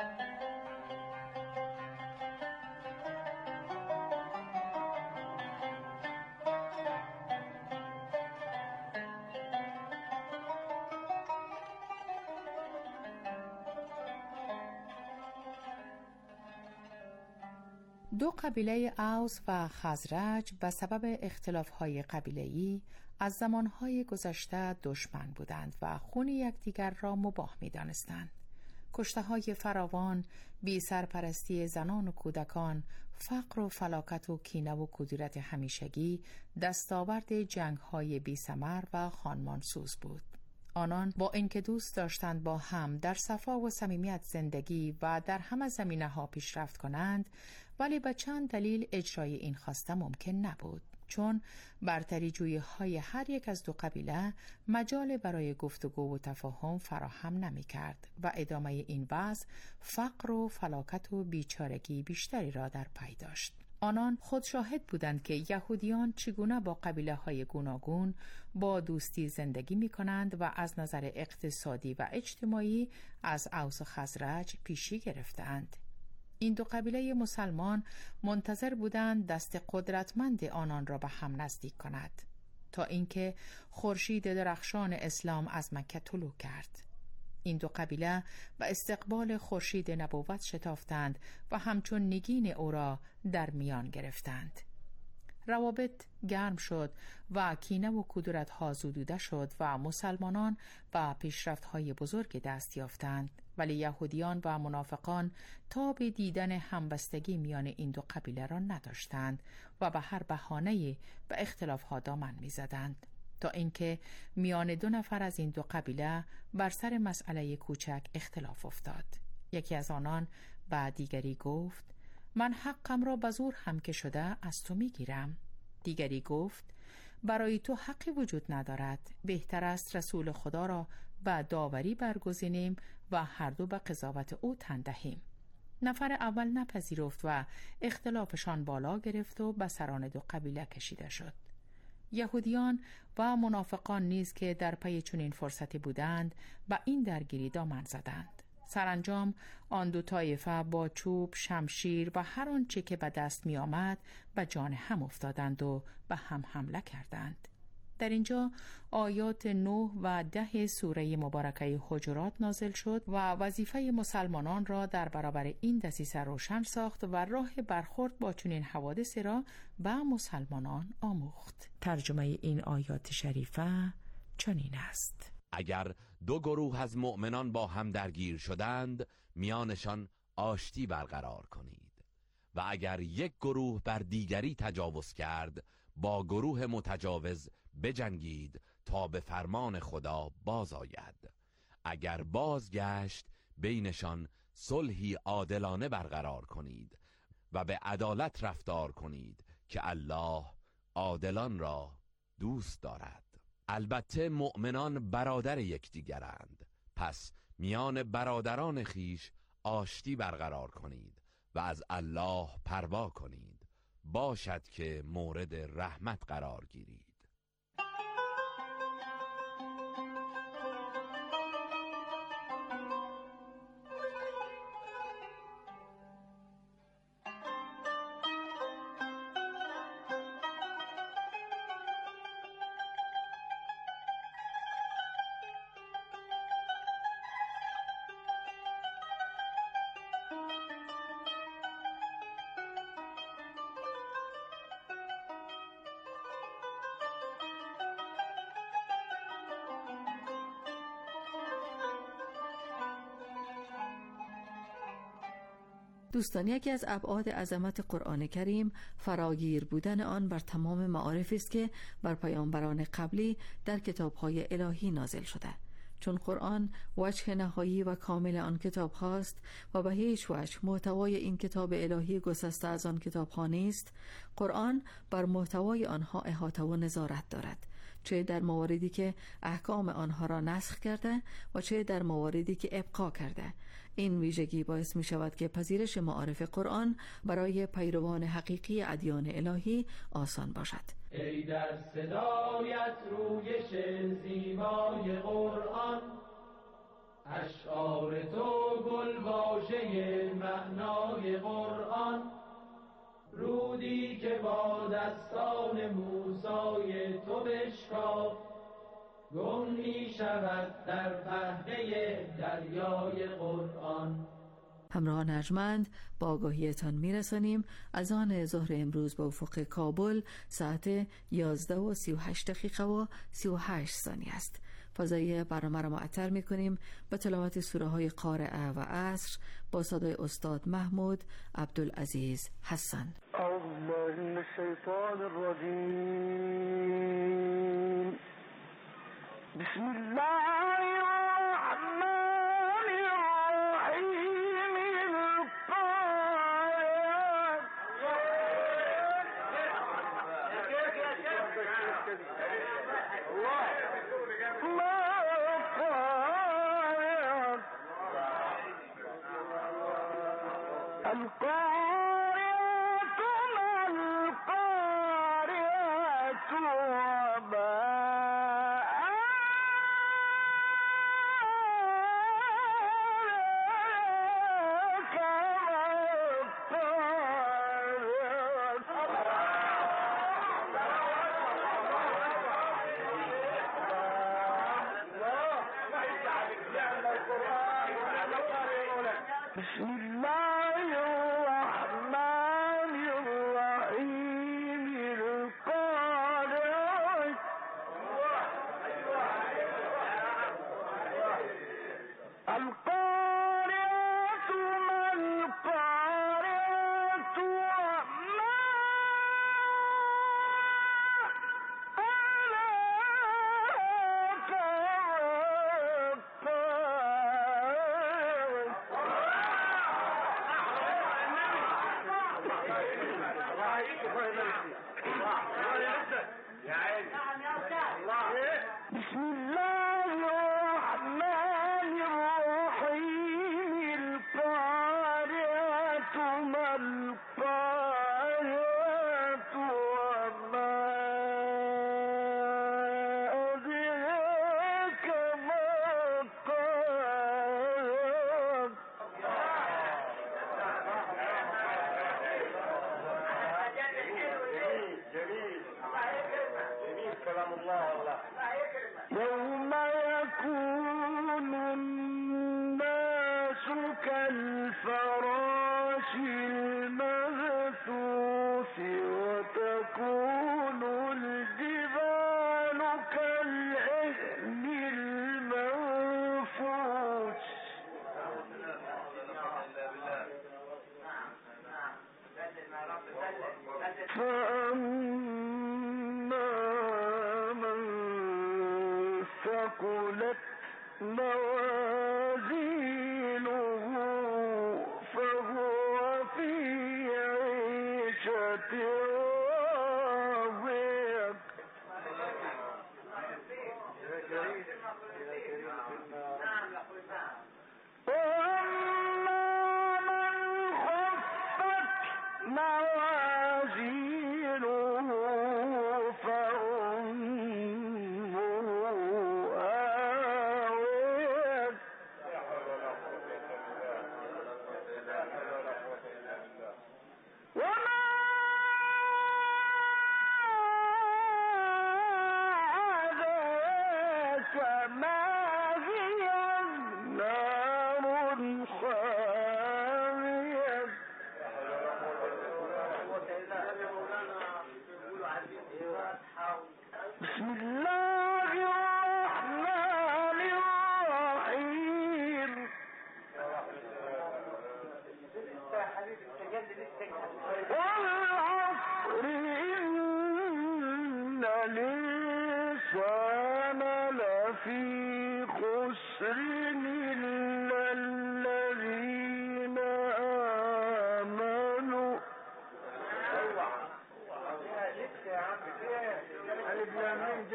دو قبیله اوس و خزرج به سبب اختلاف‌های قبیله‌ای از زمانهای گذشته دشمن بودند و خون یکدیگر را مباح می‌دانستند. کشته‌های فراوان، بی سرپرستی زنان و کودکان، فقر و فلاکت و کینه و کدورت همیشگی دستاورد جنگ‌های بی‌ثمر و خانمانسوز بود. آنان با اینکه دوست داشتند با هم در صفا و صمیمیت زندگی و در همه زمینه‌ها پیشرفت کنند، ولی به چند دلیل اجرای این خواسته ممکن نبود، چون برتری جویی های هر یک از دو قبیله مجال برای گفتگو و تفاهم فراهم نمی کرد و ادامه این وضع فقر و فلاکت و بیچارگی بیشتری را در پی داشت. آنان خود شاهد بودند که یهودیان چگونه با قبیله های گوناگون با دوستی زندگی می کنند و از نظر اقتصادی و اجتماعی از اوس و خزرج پیشی گرفتند. این دو قبیله مسلمان منتظر بودند دست قدرتمند آنان را به هم نزدیک کند تا اینکه خورشید درخشان اسلام از مکه طلوع کرد. این دو قبیله به استقبال خورشید نبوت شتافتند و همچون نگین او را در میان گرفتند. روابط گرم شد و کینه و کدورت ها زدوده شد و مسلمانان و پیشرفت های بزرگ دست یافتند، ولی یهودیان و منافقان تاب دیدن همبستگی میان این دو قبیله را نداشتند و به هر بهانه‌ای به اختلاف ها دامن می‌زدند تا اینکه میان دو نفر از این دو قبیله بر سر مسئله کوچک اختلاف افتاد. یکی از آنان به دیگری گفت من حقم را به زور هم که شده از تو میگیرم. دیگری گفت برای تو حقی وجود ندارد، بهتر است رسول خدا را به داوری برگزینیم و هر دو به قضاوت او تن دهیم. نفر اول نپذیرفت و اختلافشان بالا گرفت و به سران دو قبیله کشیده شد. یهودیان و منافقان نیز که در پی چنین فرصتی بودند به این درگیری دامن زدند. سرانجام آن دو طایفه با چوب، شمشیر و هر آنچه که به دست می آمد به جان هم افتادند و به هم حمله کردند. در اینجا آیات نه و ده سوره مبارکه حجرات نازل شد و وظیفه مسلمانان را در برابر این دسیسه روشن ساخت و راه برخورد با چنین حوادث را به مسلمانان آموخت. ترجمه این آیات شریفه چنین است: اگر دو گروه از مؤمنان با هم درگیر شدند، میانشان آشتی برقرار کنید، و اگر یک گروه بر دیگری تجاوز کرد، با گروه متجاوز بجنگید تا به فرمان خدا باز آید. اگر بازگشت، بینشان صلحی عادلانه برقرار کنید و به عدالت رفتار کنید که الله عادلان را دوست دارد. البته مؤمنان برادر یکدیگرند، پس میان برادران خیش آشتی برقرار کنید و از الله پروا کنید، باشد که مورد رحمت قرار گیرید. دوستان، یکی از ابعاد عظمت قرآن کریم فراگیر بودن آن بر تمام معارفی است که بر پیامبران قبلی در کتاب‌های الهی نازل شده. چون قرآن وجه نهایی و کامل آن کتاب هاست و به هیچ وجه محتوای این کتاب الهی گسسته از آن کتاب ها نیست، قرآن بر محتوای آنها احاطه و نظارت دارد، چه در مواردی که احکام آنها را نسخ کرده و چه در مواردی که ابقا کرده. این ویژگی باعث می شود که پذیرش معارف قرآن برای پیروان حقیقی ادیان الهی آسان باشد. ای در صدایت رویش زیبای قرآن، اشعار تو گل واژه معنای قرآن، رودی که با دستان موسای تو بشکافت، گم می شود در پهنه دریای قرآن. همراهان ارجمند، با آگاهیتان میرسانیم از آن ظهر امروز به افق کابل ساعت یازده و سی و هشت دقیقه و سی و هشت ثانیه است. فضای برنامه را معطر می کنیم به تلاوت سوره های قارعه و عصر با صدای استاد محمود عبدالعزیز حسن. اعوذ بالله من الشیطان الرجیم. بسم الله الرحمن الرحیم. يوم يكون الناس كالفراش المبثوث وتكون الجبال كالعهن المنفوش فأما من ثقلت موازينه فهو في عيشة راضية وأما من خفت موازينه فأمه هاوية وما أدراك ما هي نار حامية بسم الله الرحمن الرحيم والعصر إن الإنسان لفي خسر إلا الذين آمنوا إلا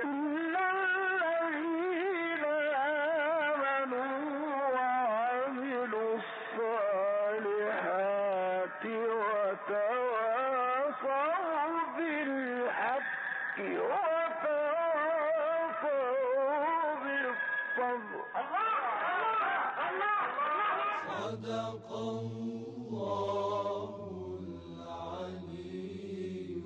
الذين آمنوا وعملوا الصالحات وتواصوا بالحق وتواصوا بالصبر. صدق الله العلي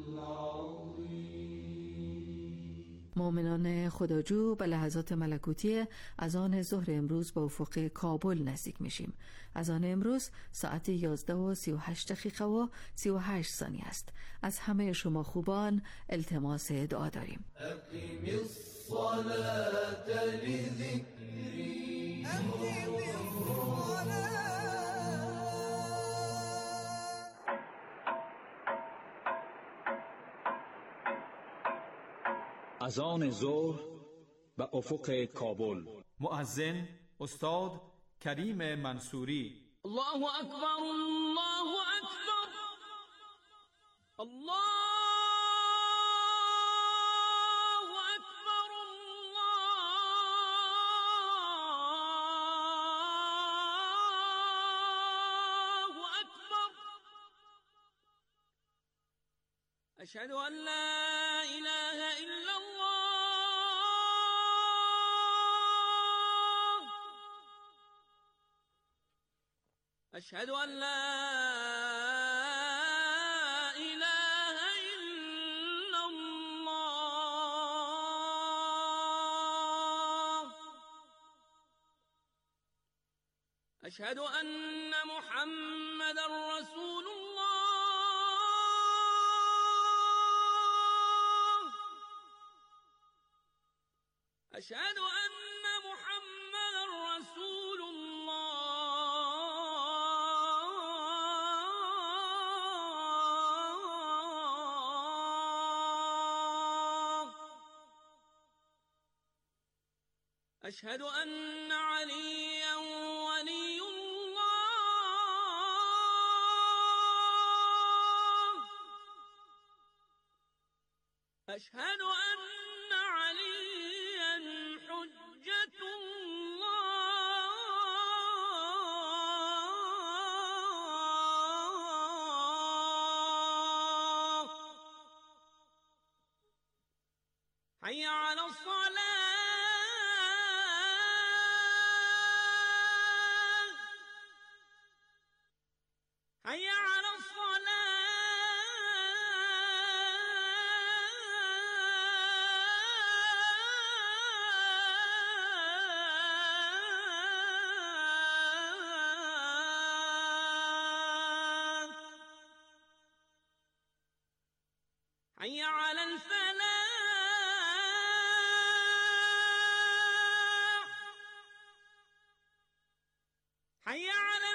العظيم. مؤمنان خداجو به لحظات ملکوتی از آن ظهر امروز به افق کابل نزدیک میشیم. از آن امروز ساعت یازده و سی و هشت دقیقه و سی و هشت ثانیه است. از همه شما خوبان التماس دعا داریم. أقم الصلاة لذكري از آن ظهر به افق کابل. مؤذن استاد کریم منصوری. الله أكبر الله أكبر الله أكبر الله أكبر أشهد أن لا إله إلا الله أشهد أن لا إله إلا الله أشهد أن محمدا رسول الله أشهد أن محمدا رسول الله أشهد أن عليا ولي الله أشهد أن عليا حجة الله حي على الصلاة حي على الصلاة حي على الفلاح حي على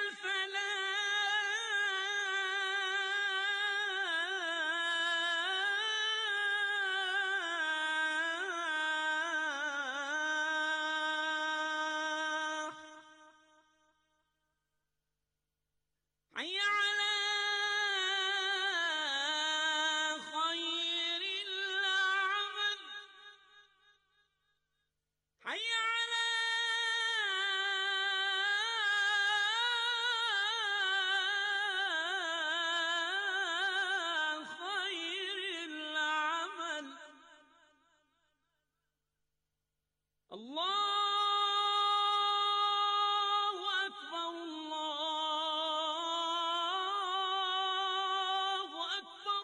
الفلاح حي على خير العمل حي على خير العمل الله أكبر الله أكبر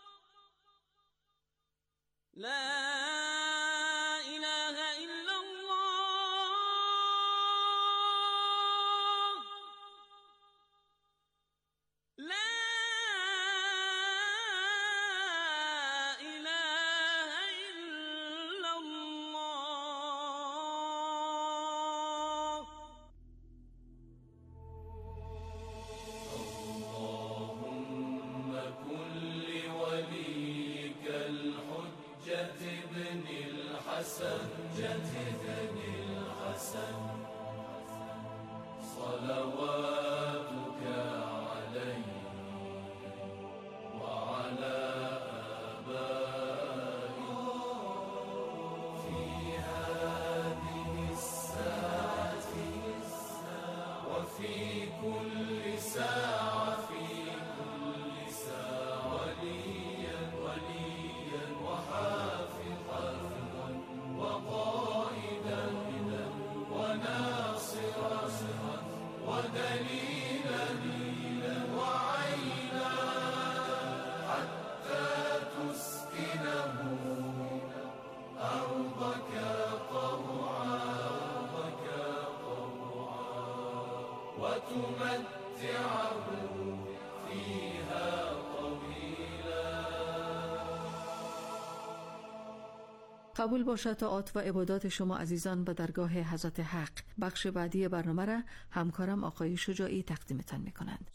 لا إله إلا الله لا إله إلا الله اللهم كن لوليك الحجة ابن الحسن ابن الحسن صلواتك عليه وعلى آبائه في هذه الساعة وفي كل ساعة في كل ساعة وليا وليا وحافظا وقائدا وناصرا ودليلا وعينا حتى تسكنه أرضك طوعا وتمتعه فيها طويلا. قبول باشد طاعات و عبادات شما عزیزان به درگاه حضرت حق. بخش بعدی برنامه را همکارم آقای شجاعی تقدیمتان می‌کنند.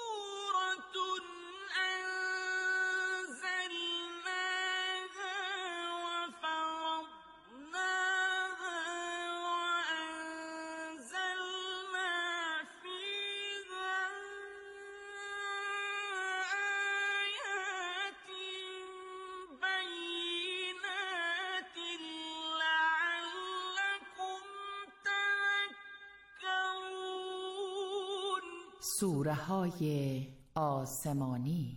سوره های آسمانی.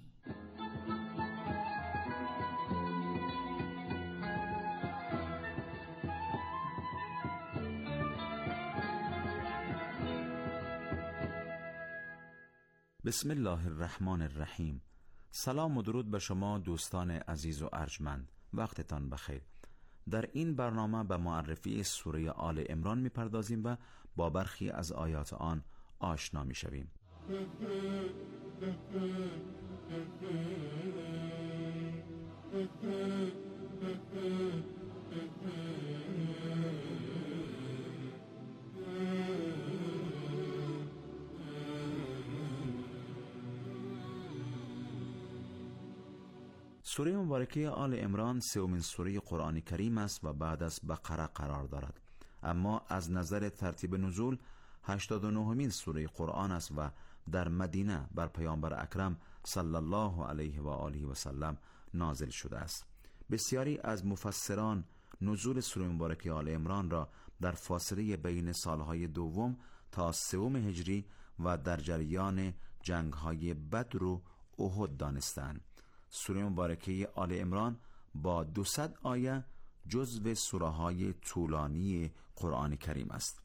بسم الله الرحمن الرحیم. سلام و درود به شما دوستان عزیز و ارجمند. وقتتان بخیر. در این برنامه به معرفی سوره آل عمران می‌پردازیم و با برخی از آیات آن آشنا می‌شویم. سوره مبارکه آل عمران سومین سوره قرآن کریم است و بعد از بقره قرار دارد، اما از نظر ترتیب نزول هشتاد و نهمین سوره قرآن است و در مدینه بر پیامبر اکرم صلی الله علیه و آله و سلم نازل شده است. بسیاری از مفسران نزول سوره مبارکه آل عمران را در فاصله بین سالهای دوم تا سوم هجری و در جریان جنگ‌های بدر و احد دانستند. سوره مبارکه آل عمران با دوصد آیه جزو سوره‌های طولانی قرآن کریم است.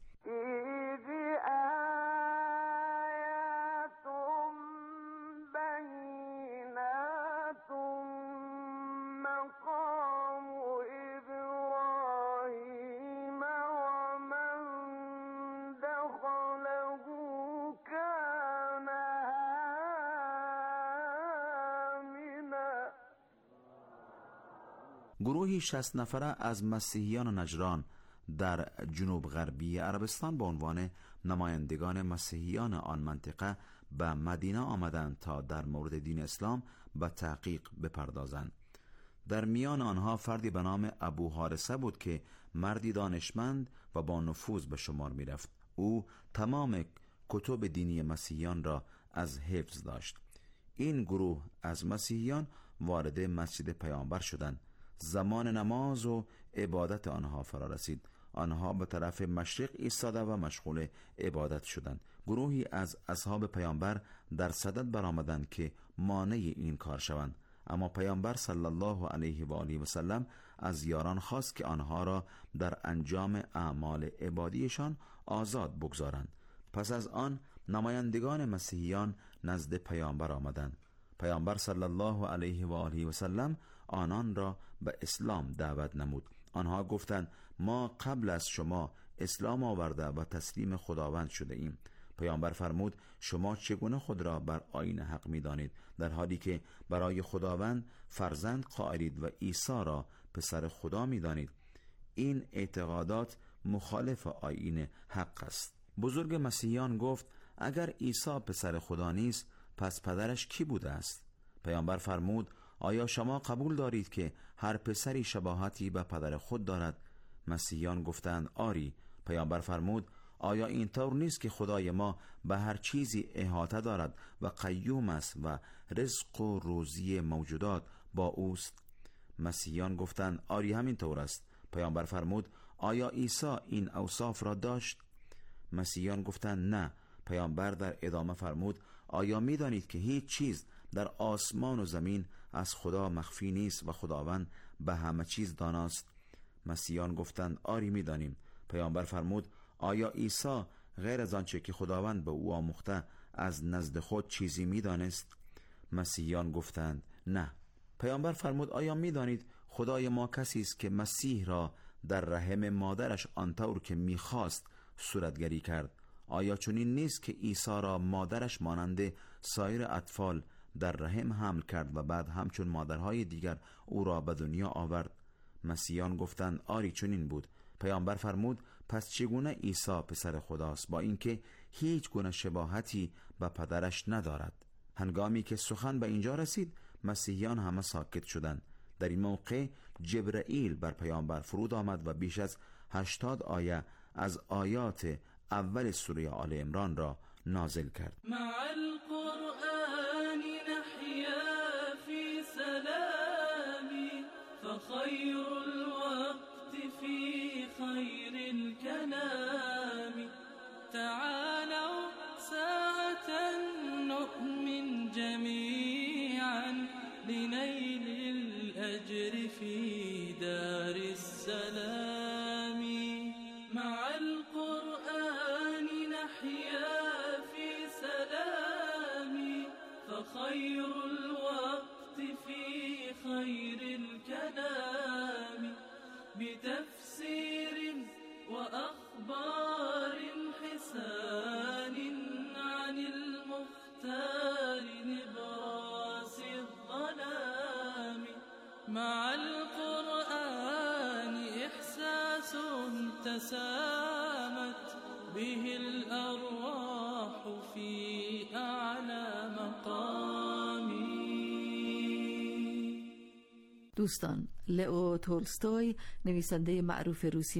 گروهی شصت نفره از مسیحیان نجران در جنوب غربی عربستان به عنوان نمایندگان مسیحیان آن منطقه به مدینه آمدند تا در مورد دین اسلام به تحقیق بپردازند. در میان آنها فردی به نام ابو حارثه بود که مردی دانشمند و با نفوذ به شمار می رفت. او تمام کتب دینی مسیحیان را از حفظ داشت. این گروه از مسیحیان وارد مسجد پیامبر شدند. زمان نماز و عبادت آنها فرا رسید. آنها به طرف مشرق ایستاده و مشغول عبادت شدند. گروهی از اصحاب پیامبر در صدد برآمدند که مانع این کار شوند، اما پیامبر صلی الله علیه و آله و سلم از یاران خواست که آنها را در انجام اعمال عبادیشان آزاد بگذارند. پس از آن نمایندگان مسیحیان نزد پیامبر آمدند. پیامبر صلی الله علیه و آله و سلم آنان را به اسلام دعوت نمود. آنها گفتند ما قبل از شما اسلام آورده و تسلیم خداوند شده ایم. پیامبر فرمود شما چگونه خود را بر آیین حق می دانید در حالی که برای خداوند فرزند قائلید و عیسی را پسر خدا می دانید؟ این اعتقادات مخالف آیین حق است. بزرگ مسیحیان گفت اگر عیسی پسر خدا نیست پس پدرش کی بوده است؟ پیامبر فرمود آیا شما قبول دارید که هر پسری شباهتی به پدر خود دارد؟ مسیحیان گفتند آری. پیامبر فرمود آیا این طور نیست که خدای ما به هر چیزی احاطه دارد و قیوم است و رزق و روزی موجودات با اوست؟ مسیحیان گفتند آری همین طور است. پیامبر فرمود آیا عیسی این اوصاف را داشت؟ مسیحیان گفتند نه. پیامبر در ادامه فرمود آیا می دانید که هیچ چیز در آسمان و زمین از خدا مخفی نیست و خداوند به همه چیز داناست؟ مسیحیان گفتند آری می دانیم. پیامبر فرمود آیا عیسی غیر از آنچه که خداوند به او آموخته از نزد خود چیزی می دانست؟ مسیحیان گفتند نه. پیامبر فرمود آیا می دانید خدای ما کسی است که مسیح را در رحم مادرش آنطور که می خواست صورتگری کرد؟ آیا چنین نیست که عیسی را مادرش مانند سایر اطفال در رحم حمل کرد و بعد همچون مادرهای دیگر او را به دنیا آورد؟ مسیحیان گفتند آری چنین بود. پیامبر فرمود پس چگونه عیسی پسر خداست با اینکه هیچ گونه شباهتی به پدرش ندارد؟ هنگامی که سخن به اینجا رسید مسیحیان همه ساکت شدند. در این موقع جبرائیل بر پیامبر فرود آمد و بیش از هشتاد آیه از آیات اول سوره آل عمران را نازل کرد. مع القرآن نحيا في سلام فخير الوقت في خير الكلام تعالوا ساعة نؤمن جميعا لنيل الأجر في دار السلام مع القرآن نحيا في سلام فخير الوقت في خير الكلام بتفسير وأخبار حسان عن المختار نبراس الظلام مع القرآن إحساس تسامت به الأرواح في أعلى مقام. دوستان، لئو تولستوی نویسنده معروف روسی